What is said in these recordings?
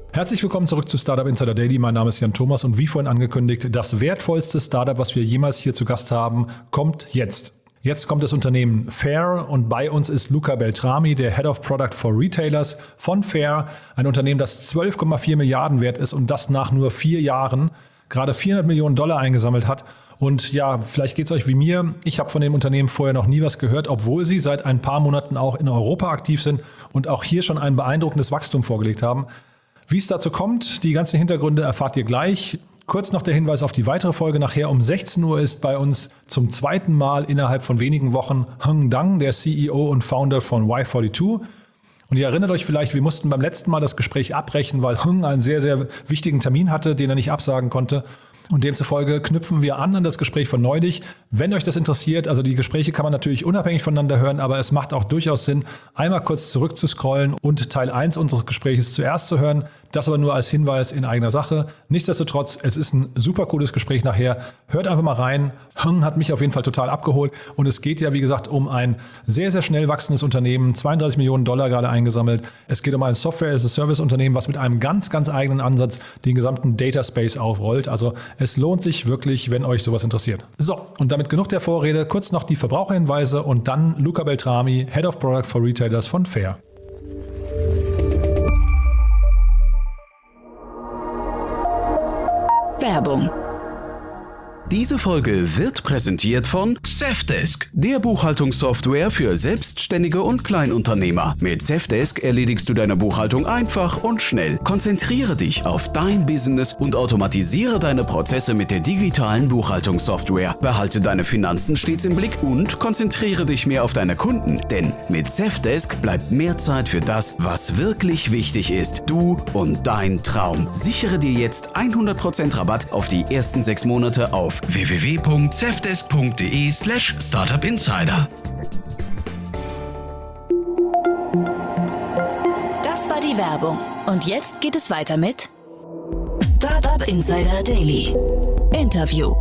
Herzlich willkommen zurück zu Startup Insider Daily. Mein Name ist Jan Thomas und wie vorhin angekündigt, das wertvollste Startup, was wir jemals hier zu Gast haben, kommt jetzt. Jetzt kommt das Unternehmen Faire und bei uns ist Luca Beltrami, der Head of Product for Retailers von Faire, ein Unternehmen, das 12,4 Milliarden wert ist und das nach nur 4 Jahren gerade $400 Millionen eingesammelt hat. Und ja, vielleicht geht es euch wie mir. Ich habe von dem Unternehmen vorher noch nie was gehört, obwohl sie seit ein paar Monaten auch in Europa aktiv sind und auch hier schon ein beeindruckendes Wachstum vorgelegt haben. Wie es dazu kommt, die ganzen Hintergründe erfahrt ihr gleich. Kurz noch der Hinweis auf die weitere Folge. Nachher um 16 Uhr ist bei uns zum zweiten Mal innerhalb von wenigen Wochen Heng Dang, der CEO und Founder von Y42. Und ihr erinnert euch vielleicht, wir mussten beim letzten Mal das Gespräch abbrechen, weil Heng einen sehr, sehr wichtigen Termin hatte, den er nicht absagen konnte. Und demzufolge knüpfen wir an das Gespräch von neulich. Wenn euch das interessiert, also die Gespräche kann man natürlich unabhängig voneinander hören, aber es macht auch durchaus Sinn, einmal kurz zurückzuscrollen und Teil 1 unseres Gespräches zuerst zu hören. Das aber nur als Hinweis in eigener Sache. Nichtsdestotrotz, es ist ein super cooles Gespräch nachher. Hört einfach mal rein. Heng hat mich auf jeden Fall total abgeholt. Und es geht ja, wie gesagt, um ein sehr, sehr schnell wachsendes Unternehmen. $32 Millionen gerade eingesammelt. Es geht um ein Software-as-a-Service-Unternehmen, was mit einem ganz, ganz eigenen Ansatz den gesamten Data Space aufrollt. Also es lohnt sich wirklich, wenn euch sowas interessiert. So, und damit genug der Vorrede. Kurz noch die Verbraucherhinweise und dann Luca Beltrami, Head of Product for Retailers von Faire. Werbung. Diese Folge wird präsentiert von Safdesk, der Buchhaltungssoftware für Selbstständige und Kleinunternehmer. Mit Safdesk erledigst du deine Buchhaltung einfach und schnell. Konzentriere dich auf dein Business und automatisiere deine Prozesse mit der digitalen Buchhaltungssoftware. Behalte deine Finanzen stets im Blick und konzentriere dich mehr auf deine Kunden. Denn mit Safdesk bleibt mehr Zeit für das, was wirklich wichtig ist. Du und dein Traum. Sichere dir jetzt 100% Rabatt auf die ersten 6 Monate auf www.safdesk.de/startupinsider. Das war die Werbung. Und jetzt geht es weiter mit Startup Insider Daily. Interview.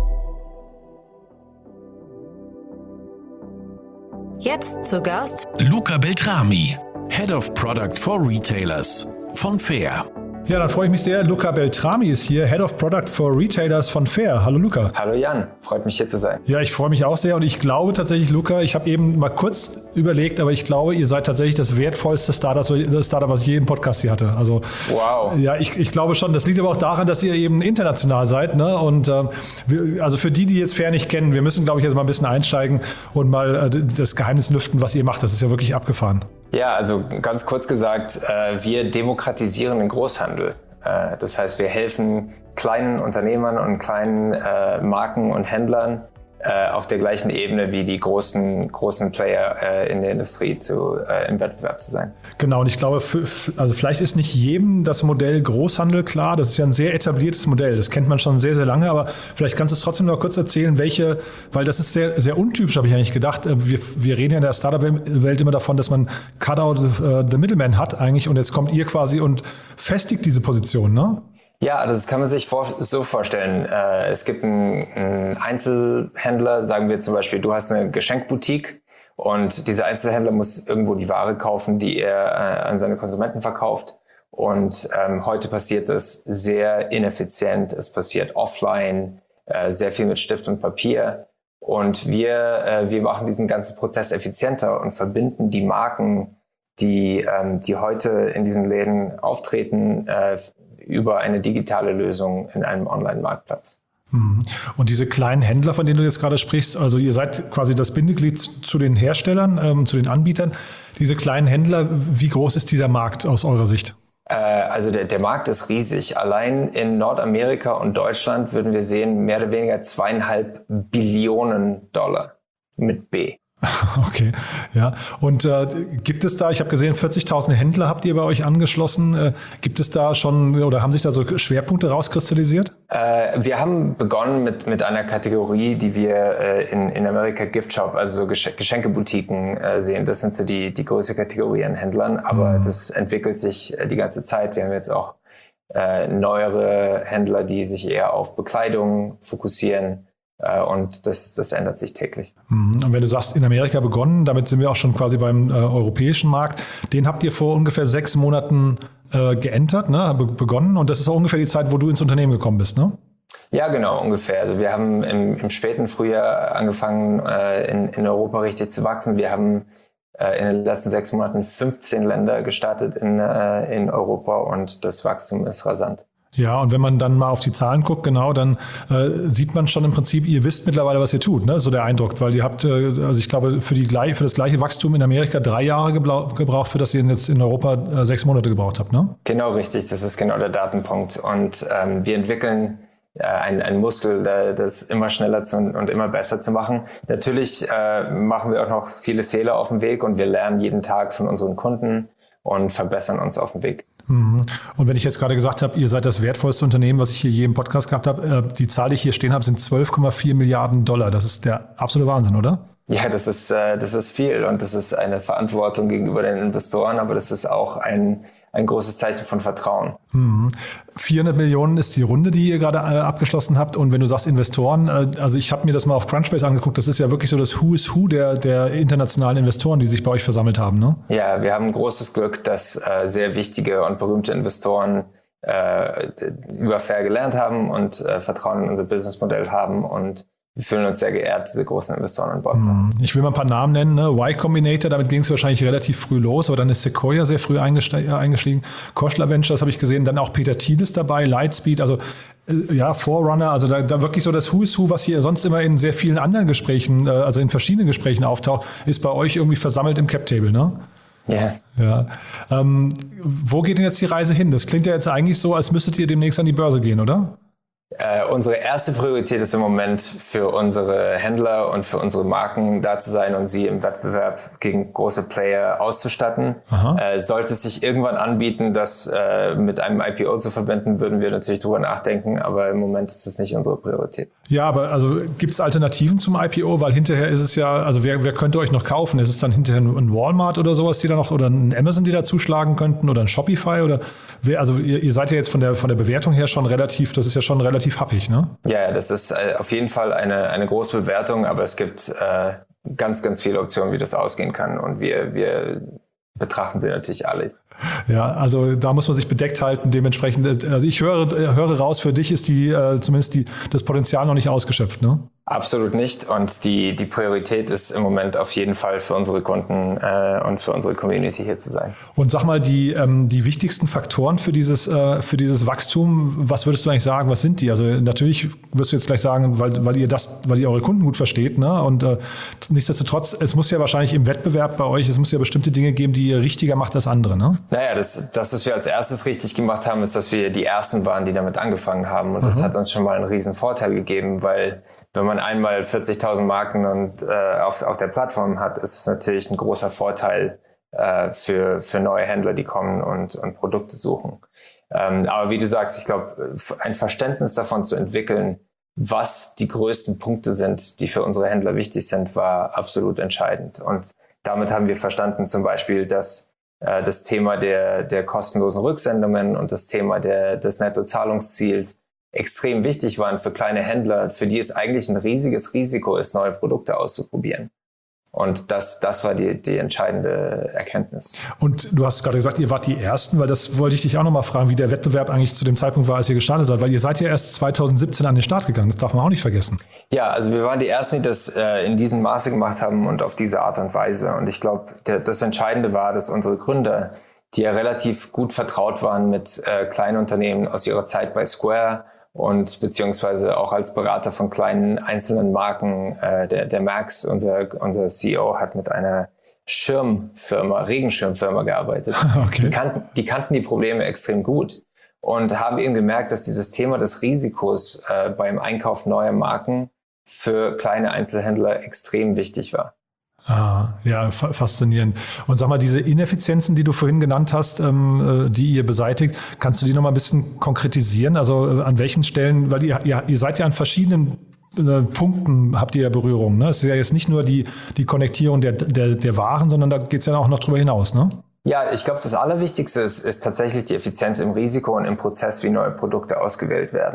Jetzt zu Gast Luca Beltrami, Head of Product for Retailers von Faire. Ja, dann freue ich mich sehr. Luca Beltrami ist hier, Head of Product for Retailers von Faire. Hallo Luca. Hallo Jan, freut mich hier zu sein. Ja, ich freue mich auch sehr und ich glaube tatsächlich, Luca, ich habe eben mal kurz überlegt, aber ich glaube, ihr seid tatsächlich das wertvollste Startup, was ich je im Podcast hier hatte. Also, wow. Ja, ich glaube schon. Das liegt aber auch daran, dass ihr eben international seid. Ne? Und also für die jetzt Faire nicht kennen, wir müssen, glaube ich, jetzt mal ein bisschen einsteigen und mal das Geheimnis lüften, was ihr macht. Das ist ja wirklich abgefahren. Ja, also ganz kurz gesagt, wir demokratisieren den Großhandel. Das heißt, wir helfen kleinen Unternehmern und kleinen Marken und Händlern auf der gleichen Ebene wie die großen Player in der Industrie im Wettbewerb zu sein. Genau, und ich glaube, also vielleicht ist nicht jedem das Modell Großhandel klar. Das ist ja ein sehr etabliertes Modell. Das kennt man schon sehr, sehr lange. Aber vielleicht kannst du es trotzdem noch kurz erzählen, weil das ist sehr, sehr untypisch, habe ich eigentlich gedacht. Wir reden ja in der Startup-Welt immer davon, dass man Cut out the middleman hat eigentlich. Und jetzt kommt ihr quasi und festigt diese Position, ne? Ja, das kann man sich so vorstellen. Es gibt einen Einzelhändler, sagen wir zum Beispiel, du hast eine Geschenkboutique und dieser Einzelhändler muss irgendwo die Ware kaufen, die er an seine Konsumenten verkauft. Und heute passiert das sehr ineffizient. Es passiert offline, sehr viel mit Stift und Papier. Und wir machen diesen ganzen Prozess effizienter und verbinden die Marken, die heute in diesen Läden auftreten, über eine digitale Lösung in einem Online-Marktplatz. Und diese kleinen Händler, von denen du jetzt gerade sprichst, also ihr seid quasi das Bindeglied zu den Herstellern, zu den Anbietern. Diese kleinen Händler, wie groß ist dieser Markt aus eurer Sicht? Also der Markt ist riesig. Allein in Nordamerika und Deutschland würden wir sehen, mehr oder weniger $2,5 Billionen mit B. Okay, ja. Und gibt es da, ich habe gesehen, 40.000 Händler habt ihr bei euch angeschlossen. Gibt es da schon oder haben sich da so Schwerpunkte rauskristallisiert? Wir haben begonnen mit einer Kategorie, die wir in Amerika Gift Shop, also so Geschenkeboutiquen sehen. Das sind so die größte Kategorie an Händlern, aber das entwickelt sich die ganze Zeit. Wir haben jetzt auch neuere Händler, die sich eher auf Bekleidung fokussieren. Und das ändert sich täglich. Und wenn du sagst, in Amerika begonnen, damit sind wir auch schon quasi beim europäischen Markt. Den habt ihr vor ungefähr 6 Monaten geentert, ne? Begonnen. Und das ist auch ungefähr die Zeit, wo du ins Unternehmen gekommen bist, ne? Ja, genau, ungefähr. Also wir haben im späten Frühjahr angefangen, in Europa richtig zu wachsen. Wir haben in den letzten 6 Monaten 15 Länder gestartet in Europa und das Wachstum ist rasant. Ja, und wenn man dann mal auf die Zahlen guckt, genau, dann sieht man schon im Prinzip, ihr wisst mittlerweile, was ihr tut, ne? So der Eindruck, weil ihr habt, also ich glaube, für das gleiche Wachstum in Amerika 3 Jahre gebraucht, für das ihr jetzt in Europa 6 Monate gebraucht habt, ne? Genau, richtig, das ist genau der Datenpunkt. Und wir entwickeln ein Muskel, das immer schneller und immer besser zu machen. Natürlich machen wir auch noch viele Fehler auf dem Weg und wir lernen jeden Tag von unseren Kunden und verbessern uns auf dem Weg. Und wenn ich jetzt gerade gesagt habe, ihr seid das wertvollste Unternehmen, was ich hier je im Podcast gehabt habe, die Zahl, die ich hier stehen habe, sind 12,4 Milliarden $. Das ist der absolute Wahnsinn, oder? Ja, das ist viel und das ist eine Verantwortung gegenüber den Investoren, aber das ist auch ein großes Zeichen von Vertrauen. 400 Millionen ist die Runde, die ihr gerade abgeschlossen habt. Und wenn du sagst Investoren, also ich habe mir das mal auf Crunchbase angeguckt, das ist ja wirklich so das Who is Who der internationalen Investoren, die sich bei euch versammelt haben, ne? Ja, wir haben großes Glück, dass sehr wichtige und berühmte Investoren über Fair gelernt haben und Vertrauen in unser Businessmodell haben und wir fühlen uns sehr geehrt, diese großen Investoren an Bord zu haben. Ich will mal ein paar Namen nennen. Ne? Y Combinator, damit ging es wahrscheinlich relativ früh los, aber dann ist Sequoia sehr früh eingestiegen. Koschler Ventures habe ich gesehen, dann auch Peter Thiel ist dabei, Lightspeed, also ja, Forerunner, also da wirklich so das Who is Who, was hier sonst immer in sehr vielen anderen Gesprächen, also in verschiedenen Gesprächen auftaucht, ist bei euch irgendwie versammelt im Cap-Table, ne? Yeah. Ja. Wo geht denn jetzt die Reise hin? Das klingt ja jetzt eigentlich so, als müsstet ihr demnächst an die Börse gehen, oder? Unsere erste Priorität ist im Moment für unsere Händler und für unsere Marken da zu sein und sie im Wettbewerb gegen große Player auszustatten. Sollte es sich irgendwann anbieten, das mit einem IPO zu verbinden, würden wir natürlich drüber nachdenken, aber im Moment ist das nicht unsere Priorität. Ja, aber also gibt es Alternativen zum IPO? Weil hinterher ist es ja, also wer könnte euch noch kaufen? Ist es dann hinterher ein Walmart oder sowas, die da noch, oder ein Amazon, die da zuschlagen könnten, oder ein Shopify? Oder wer, also ihr seid ja jetzt von der Bewertung her schon relativ, das ist ja schon relativ happig, ne? Ja, das ist auf jeden Fall eine große Bewertung, aber es gibt ganz, ganz viele Optionen, wie das ausgehen kann und wir betrachten sie natürlich alle. Ja, also da muss man sich bedeckt halten, dementsprechend, also ich höre raus, für dich ist zumindest das Potenzial noch nicht ausgeschöpft, ne? Absolut nicht und die Priorität ist im Moment auf jeden Fall für unsere Kunden und für unsere Community hier zu sein. Und sag mal, die wichtigsten Faktoren für dieses Wachstum, was würdest du eigentlich sagen, was sind die? Also natürlich wirst du jetzt gleich sagen, weil ihr eure Kunden gut versteht, ne? Und nichtsdestotrotz, es muss ja wahrscheinlich im Wettbewerb bei euch, es muss ja bestimmte Dinge geben, die ihr richtiger macht als andere, ne? Naja, das, was wir als erstes richtig gemacht haben, ist, dass wir die Ersten waren, die damit angefangen haben. Und das hat uns schon mal einen riesen Vorteil gegeben, weil wenn man einmal 40.000 Marken und auf der Plattform hat, ist es natürlich ein großer Vorteil für neue Händler, die kommen und Produkte suchen. Aber wie du sagst, ich glaube, ein Verständnis davon zu entwickeln, was die größten Punkte sind, die für unsere Händler wichtig sind, war absolut entscheidend. Und damit haben wir verstanden zum Beispiel, dass das Thema der kostenlosen Rücksendungen und das Thema des Nettozahlungsziels extrem wichtig waren für kleine Händler, für die es eigentlich ein riesiges Risiko ist, neue Produkte auszuprobieren. Und das war die entscheidende Erkenntnis. Und du hast gerade gesagt, ihr wart die Ersten, weil das wollte ich dich auch nochmal fragen, wie der Wettbewerb eigentlich zu dem Zeitpunkt war, als ihr gestartet seid, weil ihr seid ja erst 2017 an den Start gegangen, das darf man auch nicht vergessen. Ja, also wir waren die Ersten, die das in diesem Maße gemacht haben und auf diese Art und Weise. Und ich glaube, das Entscheidende war, dass unsere Gründer, die ja relativ gut vertraut waren mit kleinen Unternehmen aus ihrer Zeit bei Square, und beziehungsweise auch als Berater von kleinen einzelnen Marken. Der Max, unser CEO, hat mit einer Regenschirmfirma gearbeitet. Okay. Die kannten die Probleme extrem gut und haben eben gemerkt, dass dieses Thema des Risikos beim Einkauf neuer Marken für kleine Einzelhändler extrem wichtig war. Ja, faszinierend. Und sag mal, diese Ineffizienzen, die du vorhin genannt hast, die ihr beseitigt, kannst du die noch mal ein bisschen konkretisieren? Also an welchen Stellen, weil ihr seid ja an verschiedenen Punkten, habt ihr ja Berührungen, ne? Es ist ja jetzt nicht nur die Konnektierung der Waren, sondern da geht es ja auch noch drüber hinaus, ne? Ja, ich glaube, das Allerwichtigste ist tatsächlich die Effizienz im Risiko und im Prozess, wie neue Produkte ausgewählt werden.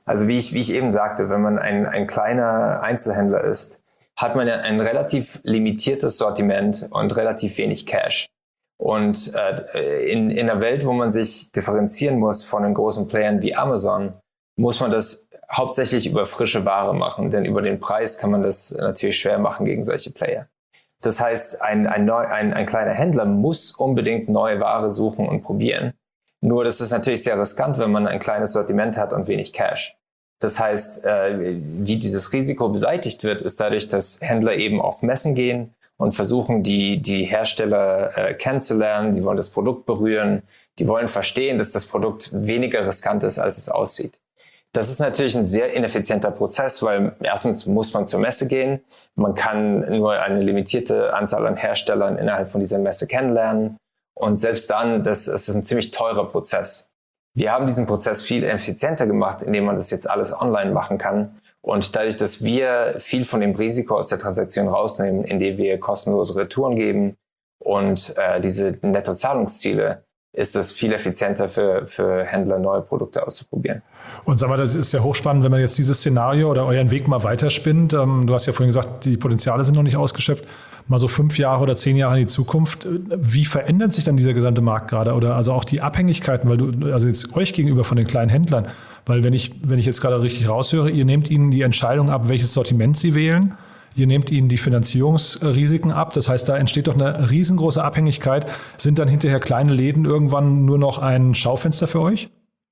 Also wie ich eben sagte, wenn man ein kleiner Einzelhändler ist, hat man ja ein relativ limitiertes Sortiment und relativ wenig Cash. Und in einer Welt, wo man sich differenzieren muss von den großen Playern wie Amazon, muss man das hauptsächlich über frische Ware machen, denn über den Preis kann man das natürlich schwer machen gegen solche Player. Das heißt, ein kleiner Händler muss unbedingt neue Ware suchen und probieren. Nur das ist natürlich sehr riskant, wenn man ein kleines Sortiment hat und wenig Cash. Das heißt, wie dieses Risiko beseitigt wird, ist dadurch, dass Händler eben auf Messen gehen und versuchen, die Hersteller kennenzulernen. Die wollen das Produkt berühren. Die wollen verstehen, dass das Produkt weniger riskant ist, als es aussieht. Das ist natürlich ein sehr ineffizienter Prozess, weil erstens muss man zur Messe gehen. Man kann nur eine limitierte Anzahl an Herstellern innerhalb von dieser Messe kennenlernen. Und selbst dann, das ist ein ziemlich teurer Prozess. Wir haben diesen Prozess viel effizienter gemacht, indem man das jetzt alles online machen kann. Und dadurch, dass wir viel von dem Risiko aus der Transaktion rausnehmen, indem wir kostenlose Retouren geben und diese Nettozahlungsziele, ist es viel effizienter für Händler, neue Produkte auszuprobieren. Und sag mal, das ist ja hochspannend, wenn man jetzt dieses Szenario oder euren Weg mal weiterspinnt. Du hast ja vorhin gesagt, die Potenziale sind noch nicht ausgeschöpft. Mal so 5 Jahre oder 10 Jahre in die Zukunft. Wie verändert sich dann dieser gesamte Markt gerade? Oder also auch die Abhängigkeiten, weil du, also jetzt euch gegenüber von den kleinen Händlern, weil wenn ich jetzt gerade richtig raushöre, ihr nehmt ihnen die Entscheidung ab, welches Sortiment sie wählen. Ihr nehmt ihnen die Finanzierungsrisiken ab. Das heißt, da entsteht doch eine riesengroße Abhängigkeit. Sind dann hinterher kleine Läden irgendwann nur noch ein Schaufenster für euch?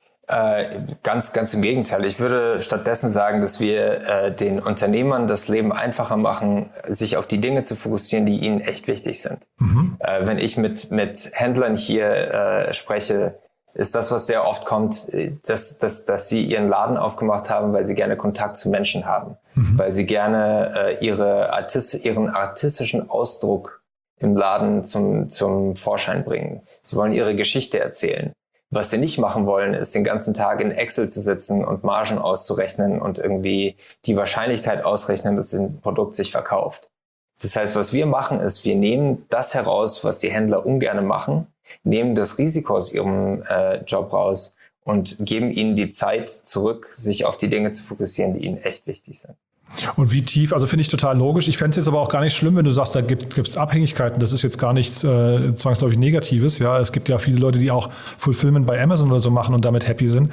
Ganz im Gegenteil. Ich würde stattdessen sagen, dass wir den Unternehmern das Leben einfacher machen, sich auf die Dinge zu fokussieren, die ihnen echt wichtig sind. Wenn ich mit Händlern hier spreche, ist das, was sehr oft kommt, dass sie ihren Laden aufgemacht haben, weil sie gerne Kontakt zu Menschen haben, weil sie gerne ihren artistischen Ausdruck im Laden zum Vorschein bringen. Sie wollen ihre Geschichte erzählen. Was sie nicht machen wollen, ist den ganzen Tag in Excel zu sitzen und Margen auszurechnen und irgendwie die Wahrscheinlichkeit ausrechnen, dass ein Produkt sich verkauft. Das heißt, was wir machen, ist, wir nehmen das heraus, was die Händler ungern machen, nehmen das Risiko aus ihrem Job raus und geben ihnen die Zeit zurück, sich auf die Dinge zu fokussieren, die ihnen echt wichtig sind. Und wie tief, also finde ich total logisch. Ich fände es jetzt aber auch gar nicht schlimm, wenn du sagst, da gibt es Abhängigkeiten. Das ist jetzt gar nichts zwangsläufig Negatives. Ja, es gibt ja viele Leute, die auch Fulfillment bei Amazon oder so machen und damit happy sind.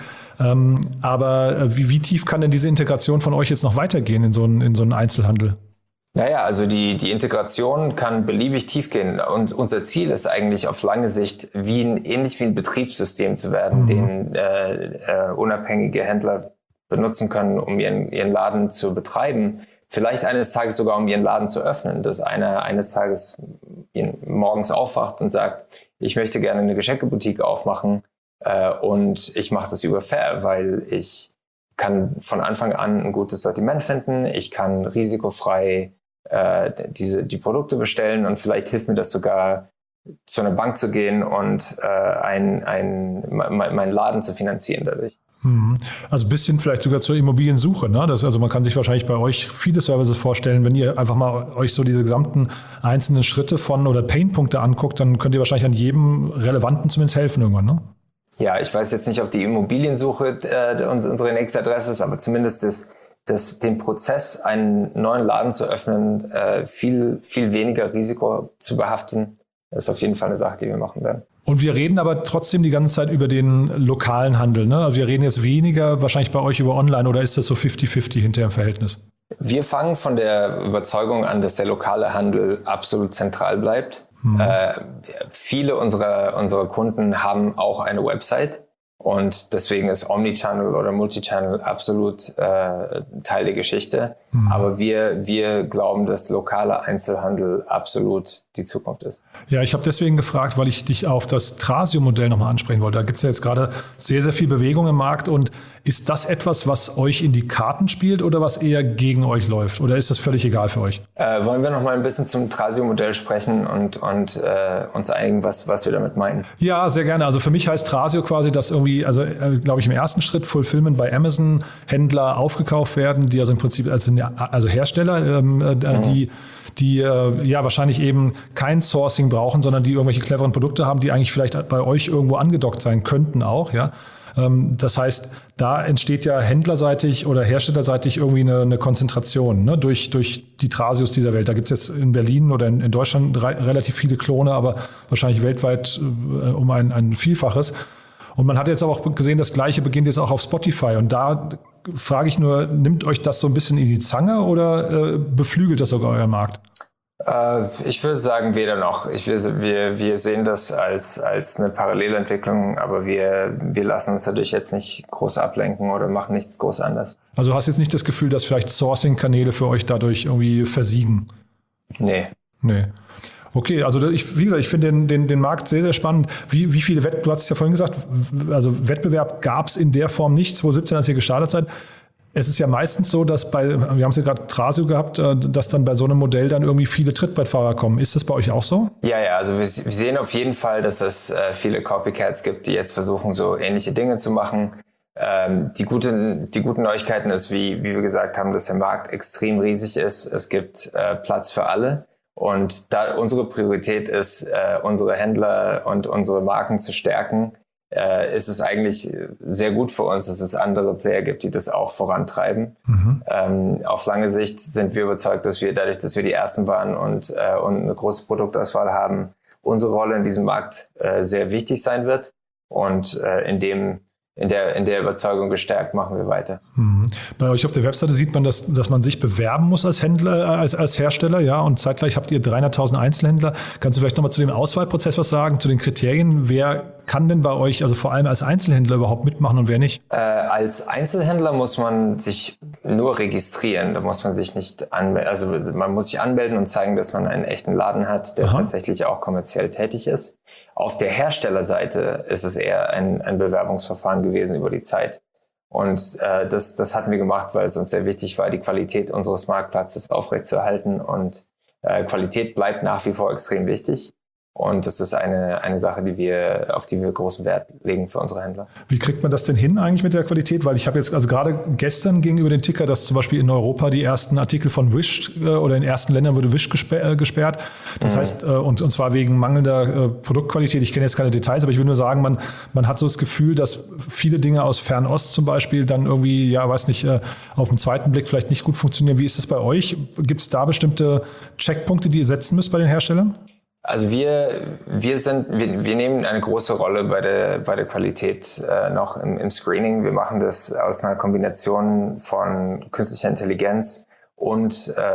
Aber wie tief kann denn diese Integration von euch jetzt noch weitergehen in so einen Einzelhandel? Naja, also die Integration kann beliebig tief gehen. Und unser Ziel ist eigentlich auf lange Sicht ähnlich wie ein Betriebssystem zu werden, den unabhängige Händler benutzen können, um ihren Laden zu betreiben. Vielleicht eines Tages sogar, um ihren Laden zu öffnen, dass einer eines Tages morgens aufwacht und sagt, ich möchte gerne eine Geschenkeboutique aufmachen und ich mache das über Fair, weil ich kann von Anfang an ein gutes Sortiment finden, ich kann risikofrei die Produkte bestellen und vielleicht hilft mir das sogar, zu einer Bank zu gehen und meinen Laden zu finanzieren dadurch. Also ein bisschen vielleicht sogar zur Immobiliensuche. Ne? Also man kann sich wahrscheinlich bei euch viele Services vorstellen, wenn ihr einfach mal euch so diese gesamten einzelnen Schritte oder Painpunkte anguckt, dann könnt ihr wahrscheinlich an jedem Relevanten zumindest helfen irgendwann, ne? Ja, ich weiß jetzt nicht, ob die Immobiliensuche unsere nächste Adresse ist, aber zumindest den Prozess, einen neuen Laden zu öffnen, viel weniger Risiko zu behaften, ist auf jeden Fall eine Sache, die wir machen werden. Und wir reden aber trotzdem die ganze Zeit über den lokalen Handel, ne? Wir reden jetzt weniger wahrscheinlich bei euch über Online oder ist das so 50-50 hinterher im Verhältnis? Wir fangen von der Überzeugung an, dass der lokale Handel absolut zentral bleibt. Viele unserer Kunden haben auch eine Website und deswegen ist Omnichannel oder Multichannel absolut Teil der Geschichte. Aber wir glauben, dass lokaler Einzelhandel absolut die Zukunft ist. Ja, ich habe deswegen gefragt, weil ich dich auf das Thrasio-Modell nochmal ansprechen wollte. Da gibt es ja jetzt gerade sehr, sehr viel Bewegung im Markt. Und ist das etwas, was euch in die Karten spielt oder was eher gegen euch läuft? Oder ist das völlig egal für euch? Wollen wir nochmal ein bisschen zum Thrasio-Modell sprechen und uns einigen, was wir damit meinen? Ja, sehr gerne. Also für mich heißt Thrasio quasi, dass irgendwie, also glaube ich im ersten Schritt Fulfillment bei Amazon Händler aufgekauft werden, die also im Prinzip als eine ja also Hersteller, die wahrscheinlich eben kein Sourcing brauchen, sondern die irgendwelche cleveren Produkte haben, die eigentlich vielleicht bei euch irgendwo angedockt sein könnten auch, ja. Das heißt, da entsteht ja händlerseitig oder herstellerseitig irgendwie eine Konzentration, ne, durch die Trasios dieser Welt. Da gibt es jetzt in Berlin oder in Deutschland relativ viele Klone, aber wahrscheinlich weltweit um ein Vielfaches. Und man hat jetzt aber auch gesehen, das Gleiche beginnt jetzt auch auf Spotify. Und da frage ich nur, nimmt euch das so ein bisschen in die Zange oder beflügelt das sogar euren Markt? Ich würde sagen, weder noch. Wir sehen das als eine Parallelentwicklung, aber wir lassen uns dadurch jetzt nicht groß ablenken oder machen nichts groß anders. Also du hast jetzt nicht das Gefühl, dass vielleicht Sourcing-Kanäle für euch dadurch irgendwie versiegen? Nee. Okay, also wie gesagt, ich finde den Markt sehr, sehr spannend. Wie viele du hast es ja vorhin gesagt, also Wettbewerb gab es in der Form nicht, 2017, als ihr gestartet seid. Es ist ja meistens so, dass wir haben es ja gerade Trasio gehabt, dass dann bei so einem Modell dann irgendwie viele Trittbrettfahrer kommen. Ist das bei euch auch so? Ja, also wir sehen auf jeden Fall, dass es viele Copycats gibt, die jetzt versuchen, so ähnliche Dinge zu machen. Die guten Neuigkeiten ist, wie wir gesagt haben, dass der Markt extrem riesig ist. Es gibt Platz für alle. Und da unsere Priorität ist, unsere Händler und unsere Marken zu stärken, ist es eigentlich sehr gut für uns, dass es andere Player gibt, die das auch vorantreiben. Auf lange Sicht sind wir überzeugt, dass wir dadurch, dass wir die Ersten waren und eine große Produktauswahl haben, unsere Rolle in diesem Markt sehr wichtig sein wird. Und in der Überzeugung gestärkt machen wir weiter. Bei euch auf der Webseite sieht man, dass man sich bewerben muss als Händler, als Hersteller, ja, und zeitgleich habt ihr 300.000 Einzelhändler. Kannst du vielleicht nochmal zu dem Auswahlprozess was sagen, zu den Kriterien? Wer kann denn bei euch, also vor allem als Einzelhändler, überhaupt mitmachen und wer nicht? Als Einzelhändler muss man sich nur registrieren. Da muss man sich nicht anmelden. Also man muss sich anmelden und zeigen, dass man einen echten Laden hat, der tatsächlich auch kommerziell tätig ist. Auf der Herstellerseite ist es eher ein Bewerbungsverfahren gewesen über die Zeit. Und das hatten wir gemacht, weil es uns sehr wichtig war, die Qualität unseres Marktplatzes aufrechtzuerhalten. Und Qualität bleibt nach wie vor extrem wichtig. Und das ist eine Sache, auf die wir großen Wert legen für unsere Händler. Wie kriegt man das denn hin eigentlich mit der Qualität? Weil ich habe jetzt, also gerade gestern ging über den Ticker, dass zum Beispiel in Europa die ersten Artikel von Wish oder in ersten Ländern wurde Wish gesperrt. Das heißt, und zwar wegen mangelnder Produktqualität. Ich kenne jetzt keine Details, aber ich will nur sagen, man hat so das Gefühl, dass viele Dinge aus Fernost zum Beispiel dann irgendwie, ja, weiß nicht, auf den zweiten Blick vielleicht nicht gut funktionieren. Wie ist es bei euch? Gibt es da bestimmte Checkpunkte, die ihr setzen müsst bei den Herstellern? Also wir nehmen eine große Rolle bei der Qualität noch im Screening. Wir machen das aus einer Kombination von künstlicher Intelligenz und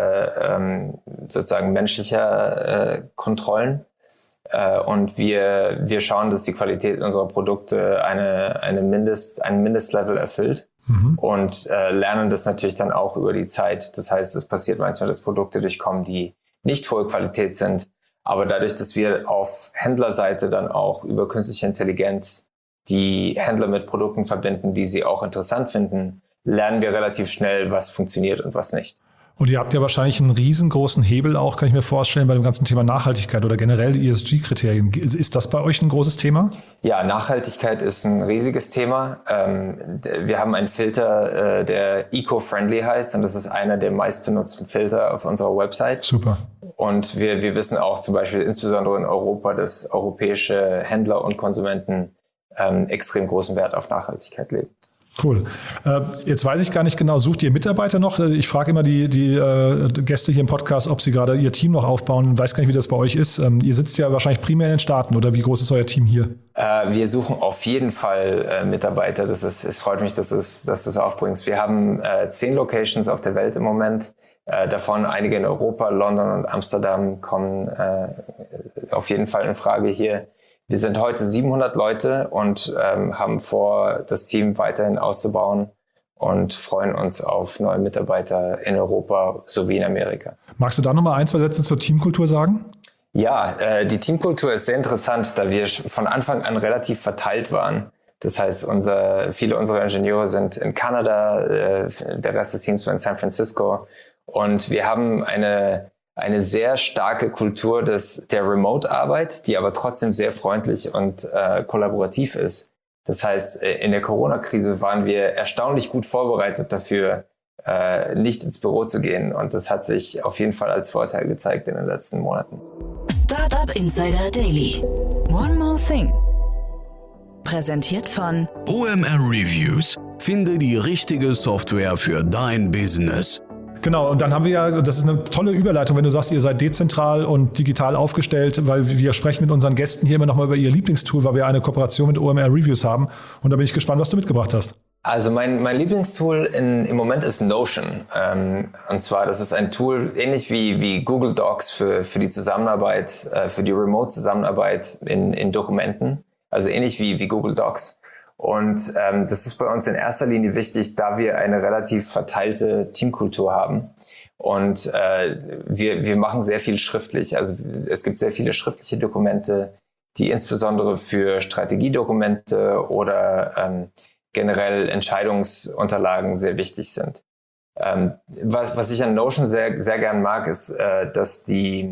sozusagen menschlicher Kontrollen. Und wir schauen, dass die Qualität unserer Produkte einen Mindestlevel erfüllt. Und lernen das natürlich dann auch über die Zeit. Das heißt, es passiert manchmal, dass Produkte durchkommen, die nicht hohe Qualität sind. Aber dadurch, dass wir auf Händlerseite dann auch über künstliche Intelligenz die Händler mit Produkten verbinden, die sie auch interessant finden, lernen wir relativ schnell, was funktioniert und was nicht. Und ihr habt ja wahrscheinlich einen riesengroßen Hebel auch, kann ich mir vorstellen, bei dem ganzen Thema Nachhaltigkeit oder generell ESG-Kriterien. Ist das bei euch ein großes Thema? Ja, Nachhaltigkeit ist ein riesiges Thema. Wir haben einen Filter, der eco-friendly heißt, und das ist einer der meistbenutzten Filter auf unserer Website. Super. Und wir wissen auch zum Beispiel insbesondere in Europa, dass europäische Händler und Konsumenten extrem großen Wert auf Nachhaltigkeit legen. Cool. Jetzt weiß ich gar nicht genau, sucht ihr Mitarbeiter noch? Ich frage immer die Gäste hier im Podcast, ob sie gerade ihr Team noch aufbauen. Ich weiß gar nicht, wie das bei euch ist. Ihr sitzt ja wahrscheinlich primär in den Staaten, oder wie groß ist euer Team hier? Wir suchen auf jeden Fall Mitarbeiter. Es freut mich, dass du es aufbringst. Wir haben 10 Locations auf der Welt im Moment. Davon einige in Europa, London und Amsterdam kommen auf jeden Fall in Frage hier. Wir sind heute 700 Leute und haben vor, das Team weiterhin auszubauen und freuen uns auf neue Mitarbeiter in Europa sowie in Amerika. Magst du da nochmal 1, 2 Sätze zur Teamkultur sagen? Ja, die Teamkultur ist sehr interessant, da wir von Anfang an relativ verteilt waren. Das heißt, viele unserer Ingenieure sind in Kanada, der Rest des Teams war in San Francisco. Und wir haben eine sehr starke Kultur der Remote-Arbeit, die aber trotzdem sehr freundlich und kollaborativ ist. Das heißt, in der Corona-Krise waren wir erstaunlich gut vorbereitet dafür, nicht ins Büro zu gehen. Und das hat sich auf jeden Fall als Vorteil gezeigt in den letzten Monaten. Startup Insider Daily. One more thing. Präsentiert von OMR Reviews. Finde die richtige Software für dein Business. Genau, und dann haben wir ja, das ist eine tolle Überleitung, wenn du sagst, ihr seid dezentral und digital aufgestellt, weil wir sprechen mit unseren Gästen hier immer nochmal über ihr Lieblingstool, weil wir eine Kooperation mit OMR Reviews haben. Und da bin ich gespannt, was du mitgebracht hast. Also mein Lieblingstool im Moment ist Notion. Und zwar, das ist ein Tool ähnlich wie Google Docs für die Zusammenarbeit, für die Remote-Zusammenarbeit in Dokumenten. Also ähnlich wie Google Docs. Und das ist bei uns in erster Linie wichtig, da wir eine relativ verteilte Teamkultur haben. Und wir machen sehr viel schriftlich. Also es gibt sehr viele schriftliche Dokumente, die insbesondere für Strategiedokumente oder generell Entscheidungsunterlagen sehr wichtig sind. Was ich an Notion sehr, sehr gern mag, ist, dass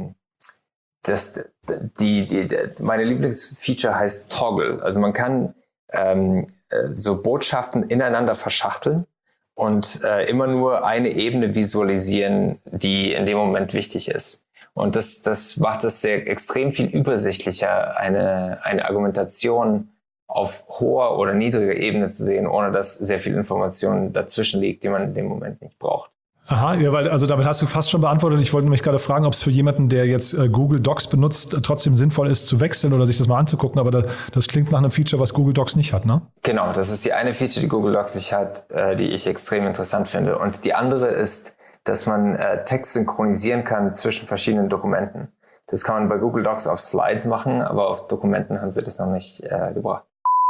meine Lieblingsfeature heißt Toggle. Also man kann so Botschaften ineinander verschachteln und immer nur eine Ebene visualisieren, die in dem Moment wichtig ist. Und das macht es sehr extrem viel übersichtlicher, eine Argumentation auf hoher oder niedriger Ebene zu sehen, ohne dass sehr viel Information dazwischen liegt, die man in dem Moment nicht braucht. Aha, ja, weil also damit hast du fast schon beantwortet. Ich wollte nämlich gerade fragen, ob es für jemanden, der jetzt Google Docs benutzt, trotzdem sinnvoll ist zu wechseln oder sich das mal anzugucken. Aber das klingt nach einem Feature, was Google Docs nicht hat, ne? Genau, das ist die eine Feature, die Google Docs nicht hat, die ich extrem interessant finde. Und die andere ist, dass man Text synchronisieren kann zwischen verschiedenen Dokumenten. Das kann man bei Google Docs auf Slides machen, aber auf Dokumenten haben sie das noch nicht gebracht.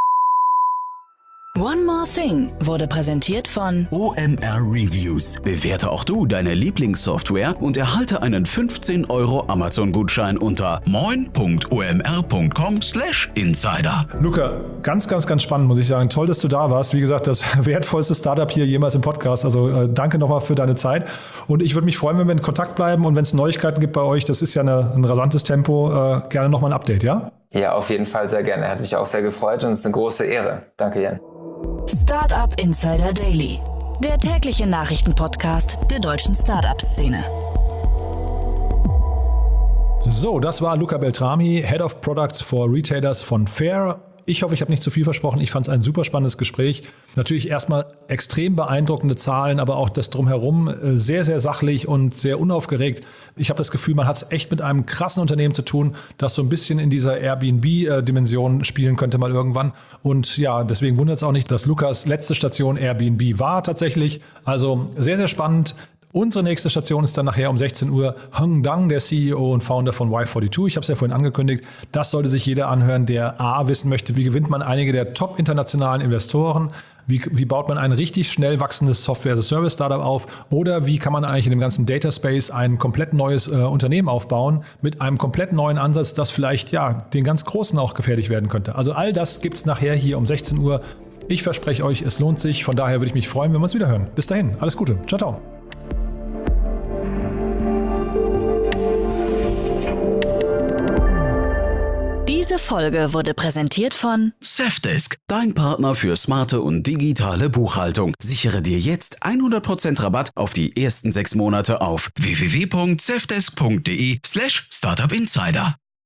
One More Thing wurde präsentiert von OMR Reviews. Bewerte auch du deine Lieblingssoftware und erhalte einen 15 € Amazon-Gutschein unter moin.omr.com/insider. Luca, ganz spannend, muss ich sagen. Toll, dass du da warst. Wie gesagt, das wertvollste Startup hier jemals im Podcast. Also danke nochmal für deine Zeit. Und ich würde mich freuen, wenn wir in Kontakt bleiben und wenn es Neuigkeiten gibt bei euch, das ist ja ein rasantes Tempo, gerne nochmal ein Update, ja? Ja, auf jeden Fall sehr gerne. Hat mich auch sehr gefreut und es ist eine große Ehre. Danke, Jan. Startup Insider Daily, der tägliche Nachrichtenpodcast der deutschen Startup-Szene. So, das war Luca Beltrami, Head of Products for Retailers von Fair. Ich hoffe, ich habe nicht zu viel versprochen. Ich fand es ein super spannendes Gespräch. Natürlich erstmal extrem beeindruckende Zahlen, aber auch das Drumherum sehr, sehr sachlich und sehr unaufgeregt. Ich habe das Gefühl, man hat es echt mit einem krassen Unternehmen zu tun, das so ein bisschen in dieser Airbnb-Dimension spielen könnte mal irgendwann. Und ja, deswegen wundert es auch nicht, dass Lukas letzte Station Airbnb war tatsächlich. Also sehr, sehr spannend. Unsere nächste Station ist dann nachher um 16 Uhr Heng Dang, der CEO und Founder von Y42. Ich habe es ja vorhin angekündigt. Das sollte sich jeder anhören, der A, wissen möchte, wie gewinnt man einige der top internationalen Investoren, wie baut man ein richtig schnell wachsendes Software-as-a-Service-Startup auf oder wie kann man eigentlich in dem ganzen Data Space ein komplett neues Unternehmen aufbauen mit einem komplett neuen Ansatz, das vielleicht ja den ganz Großen auch gefährlich werden könnte. Also all das gibt es nachher hier um 16 Uhr. Ich verspreche euch, es lohnt sich. Von daher würde ich mich freuen, wenn wir uns wieder hören. Bis dahin, alles Gute. Ciao, ciao. Diese Folge wurde präsentiert von Safdesk, dein Partner für smarte und digitale Buchhaltung. Sichere dir jetzt 100% Rabatt auf die ersten 6 Monate auf www.safdesk.de/startupinsider.